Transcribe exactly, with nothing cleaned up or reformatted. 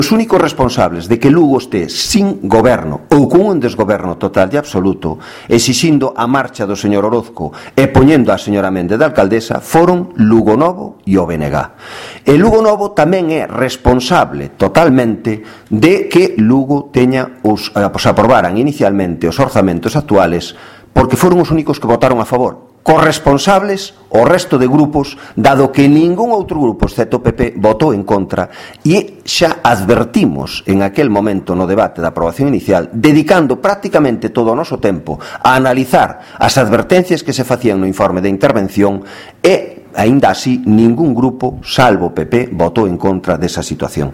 Os únicos responsables de que Lugo este sin goberno ou con un desgoberno total e absoluto, exixindo a marcha do señor Orozco e poñendo a señora Méndez de alcaldesa, foron Lugo Novo e o B N G. E Lugo Novo tamén é responsable totalmente de que Lugo teña os, os aprobaran inicialmente os orzamentos actuales, porque foron os únicos que votaron a favor. Corresponsables o resto de grupos, dado que ningún outro grupo, excepto o P P, votou en contra, e xa advertimos en aquel momento no debate da aprobación inicial, dedicando prácticamente todo o noso tempo a analizar as advertencias que se facían no informe de intervención, e, aínda así, ningún grupo, salvo o P P, votou en contra desa situación.